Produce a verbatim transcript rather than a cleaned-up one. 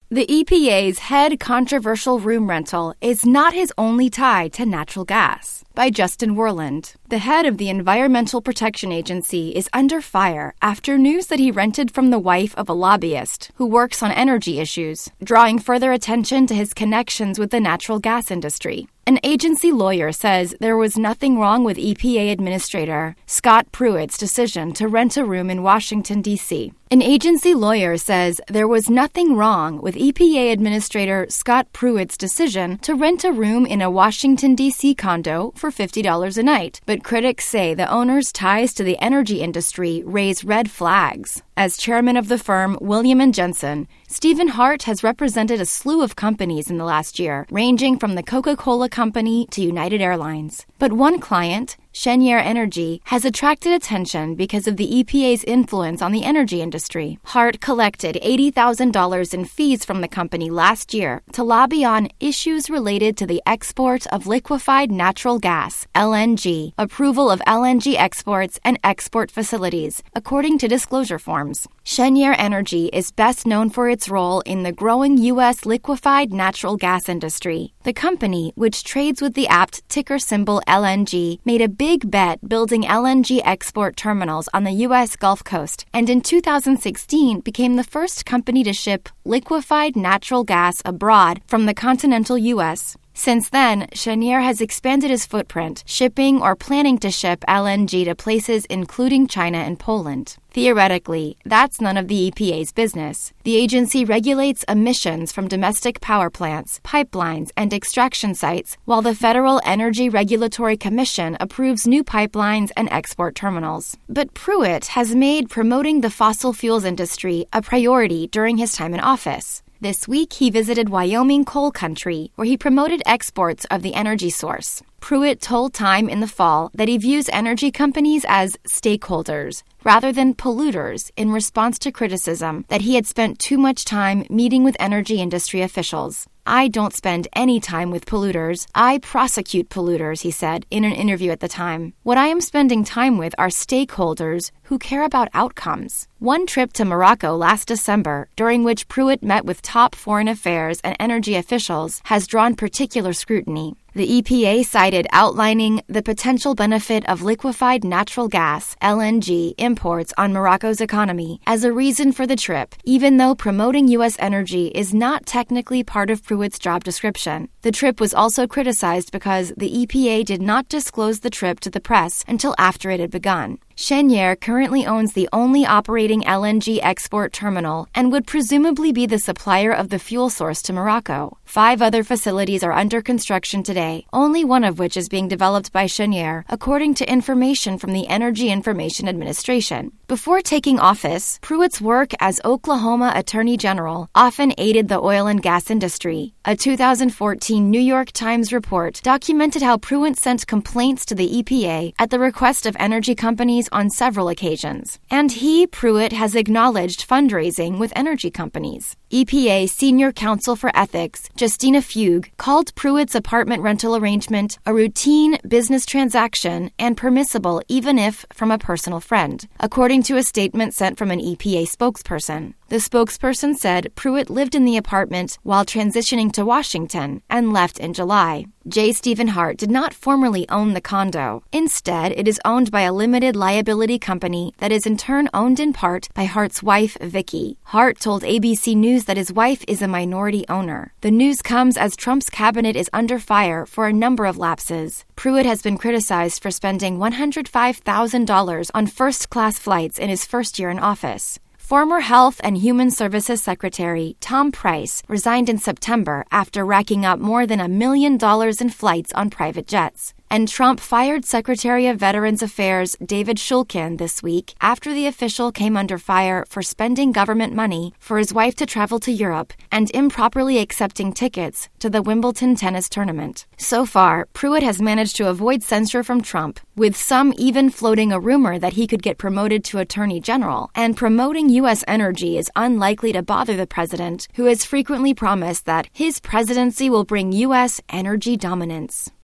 The E P A's head controversial room rental is not his only tie to natural gas. By Justin Werland. The head of the Environmental Protection Agency is under fire after news that he rented from the wife of a lobbyist who works on energy issues, drawing further attention to his connections with the natural gas industry. An agency lawyer says there was nothing wrong with E P A Administrator Scott Pruitt's decision to rent a room in Washington, D C An agency lawyer says there was nothing wrong with E P A Administrator Scott Pruitt's decision to rent a room in a Washington, D C condo for fifty dollars a night, but critics say the owner's ties to the energy industry raise red flags. As chairman of the firm William and Jensen, Stephen Hart has represented a slew of companies in the last year, ranging from the Coca-Cola Company to United Airlines. But one client, Cheniere Energy, has attracted attention because of the E P A's influence on the energy industry. Hart collected eighty thousand dollars in fees from the company last year to lobby on issues related to the export of liquefied natural gas, L N G, approval of L N G exports and export facilities, according to disclosure forms. Cheniere Energy is best known for its role in the growing U S liquefied natural gas industry. The company, which trades with the apt ticker symbol L N G, made a big bet building L N G export terminals on the U S Gulf Coast, and in two thousand sixteen became the first company to ship liquefied natural gas abroad from the continental U S Since then, Cheniere has expanded its footprint, shipping or planning to ship L N G to places including China and Poland. Theoretically, that's none of the E P A's business. The agency regulates emissions from domestic power plants, pipelines, and extraction sites, while the Federal Energy Regulatory Commission approves new pipelines and export terminals. But Pruitt has made promoting the fossil fuels industry a priority during his time in office. This week, he visited Wyoming coal country, where he promoted exports of the energy source. Pruitt told Time in the fall that he views energy companies as stakeholders rather than polluters in response to criticism that he had spent too much time meeting with energy industry officials. I don't spend any time with polluters. I prosecute polluters, he said in an interview at the time. What I am spending time with are stakeholders who care about outcomes. One trip to Morocco last December, during which Pruitt met with top foreign affairs and energy officials, has drawn particular scrutiny. The E P A cited outlining the potential benefit of liquefied natural gas, L N G, imports on Morocco's economy as a reason for the trip, even though promoting U S energy is not technically part of Pruitt's job description. The trip was also criticized because the E P A did not disclose the trip to the press until after it had begun. Cheniere currently owns the only operating L N G export terminal and would presumably be the supplier of the fuel source to Morocco. Five other facilities are under construction today, only one of which is being developed by Cheniere, according to information from the Energy Information Administration. Before taking office, Pruitt's work as Oklahoma Attorney General often aided the oil and gas industry. A two thousand fourteen New York Times report documented how Pruitt sent complaints to the E P A at the request of energy companies on several occasions. And he, Pruitt, has acknowledged fundraising with energy companies. E P A Senior Counsel for Ethics, Justina Fugue, called Pruitt's apartment rental arrangement a routine business transaction and permissible even if from a personal friend, according to a statement sent from an E P A spokesperson. The spokesperson said Pruitt lived in the apartment while transitioning to Washington and left in July. J. Stephen Hart did not formerly own the condo. Instead, it is owned by a limited liability company that is in turn owned in part by Hart's wife, Vicky. Hart told A B C News that his wife is a minority owner. The news comes as Trump's cabinet is under fire for a number of lapses. Pruitt has been criticized for spending one hundred five thousand dollars on first-class flights in his first year in office. Former Health and Human Services Secretary Tom Price resigned in September after racking up more than a million dollars in flights on private jets. And Trump fired Secretary of Veterans Affairs David Shulkin this week after the official came under fire for spending government money for his wife to travel to Europe and improperly accepting tickets to the Wimbledon tennis tournament. So far, Pruitt has managed to avoid censure from Trump, with some even floating a rumor that he could get promoted to Attorney General. And promoting U S energy is unlikely to bother the president, who has frequently promised that his presidency will bring U S energy dominance.